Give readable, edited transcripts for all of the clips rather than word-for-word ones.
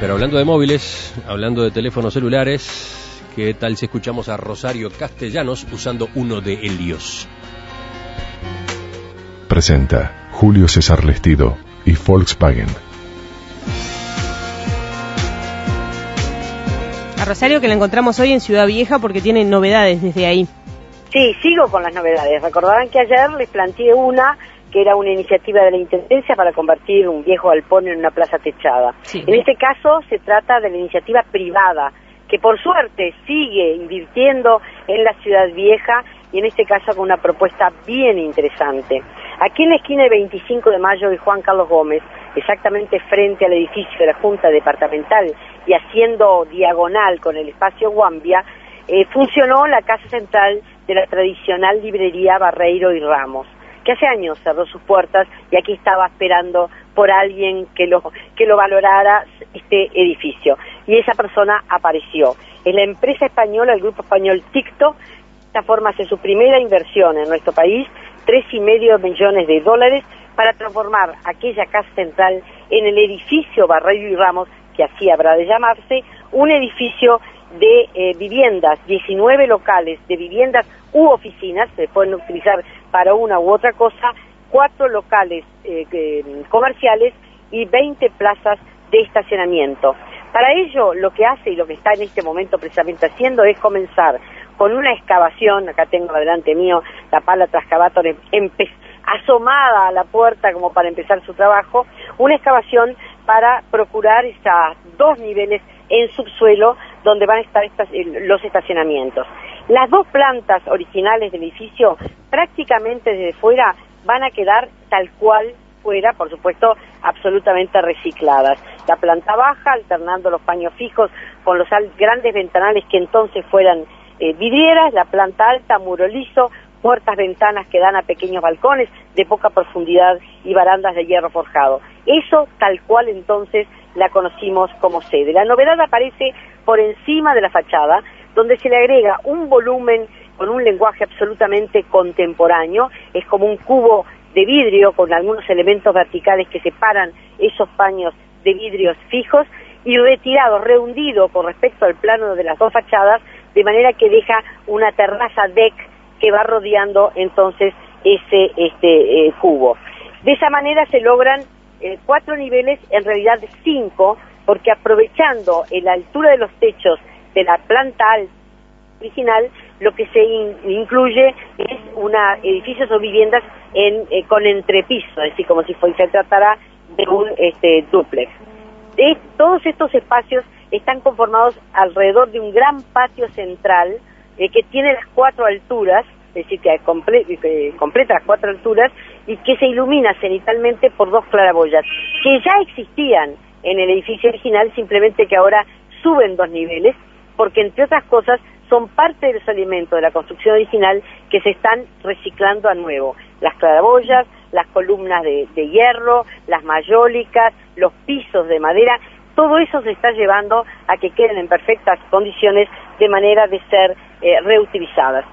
Pero hablando de móviles, hablando de teléfonos celulares, ¿qué tal si escuchamos a Rosario Castellanos usando uno de Helios? Presenta Julio César Lestido y Volkswagen. A Rosario, que la encontramos hoy en Ciudad Vieja porque tiene novedades desde ahí. Sí, sigo con las novedades. Recordarán que ayer les planteé una que era una iniciativa de la Intendencia para convertir un viejo galpón en una plaza techada. Sí. En este caso se trata de la iniciativa privada, que por suerte sigue invirtiendo en la Ciudad Vieja y en este caso con una propuesta bien interesante. Aquí en la esquina de 25 de Mayo y Juan Carlos Gómez, exactamente frente al edificio de la Junta Departamental y haciendo diagonal con el espacio Guambia, funcionó la casa central de la tradicional librería Barreiro y Ramos, que hace años cerró sus puertas y aquí estaba esperando por alguien que lo valorara este edificio. Y esa persona apareció. Es la empresa española, el grupo español TICTO. De esta forma hace su primera inversión en nuestro país, $3,5 millones, para transformar aquella casa central en el edificio Barreiro y Ramos, que así habrá de llamarse, un edificio de viviendas, 19 locales de viviendas u oficinas, se pueden utilizar para una u otra cosa, 4 locales comerciales y 20 plazas de estacionamiento. Para ello, lo que hace y lo que está en este momento precisamente haciendo es comenzar con una excavación. Acá tengo delante mío la pala Trascavator asomada a la puerta como para empezar su trabajo, una excavación para procurar estos 2 niveles en subsuelo donde van a estar los estacionamientos. Las 2 plantas originales del edificio prácticamente desde fuera van a quedar tal cual fuera, por supuesto, absolutamente recicladas. La planta baja, alternando los paños fijos con los grandes ventanales que entonces fueran vidrieras, la planta alta, muro liso, puertas, ventanas que dan a pequeños balcones de poca profundidad y barandas de hierro forjado. Eso tal cual entonces la conocimos como sede. La novedad aparece por encima de la fachada, donde se le agrega un volumen con un lenguaje absolutamente contemporáneo. Es como un cubo de vidrio con algunos elementos verticales que separan esos paños de vidrios fijos y retirado, rehundido con respecto al plano de las 2 fachadas, de manera que deja una terraza deck que va rodeando entonces ese cubo. De esa manera se logran 4 niveles, en realidad 5, porque aprovechando la altura de los techos de la planta alta original, lo que se incluye es edificios o viviendas con entrepiso, es decir, como si se tratara de un dúplex. Todos estos espacios están conformados alrededor de un gran patio central que tiene las 4 alturas, es decir, que completa las 4 alturas y que se ilumina cenitalmente por 2 claraboyas, que ya existían en el edificio original, simplemente que ahora suben 2 niveles, porque entre otras cosas son parte de los elementos de la construcción original que se están reciclando a nuevo. Las claraboyas, las columnas de hierro, las mayólicas, los pisos de madera, todo eso se está llevando a que queden en perfectas condiciones de manera de ser reutilizadas.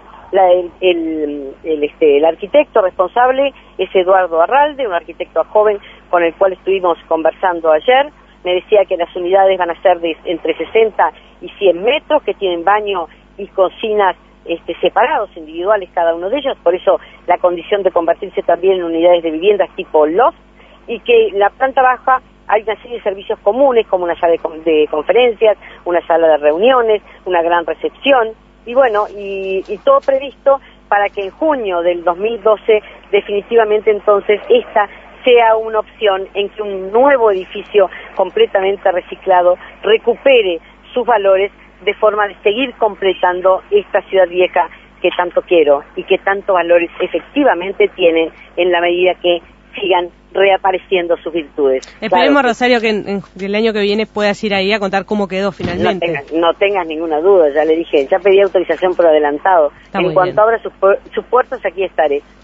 El arquitecto responsable es Eduardo Arralde, un arquitecto joven con el cual estuvimos conversando ayer. Me decía que las unidades van a ser de entre 60 y 100 metros, que tienen baño y cocinas separados, individuales cada uno de ellos, por eso la condición de convertirse también en unidades de viviendas tipo loft, y que en la planta baja hay una serie de servicios comunes, como una sala de conferencias, una sala de reuniones, una gran recepción, y bueno, y todo previsto para que en junio del 2012 definitivamente entonces esta sea una opción en que un nuevo edificio completamente reciclado recupere sus valores de forma de seguir completando esta ciudad vieja que tanto quiero y que tantos valores efectivamente tienen en la medida que sigan reapareciendo sus virtudes. Esperemos, claro, Rosario, que el año que viene puedas ir ahí a contar cómo quedó finalmente. No tengas ninguna duda, ya le dije, ya pedí autorización por adelantado. En cuanto abra sus puertas, aquí estaré.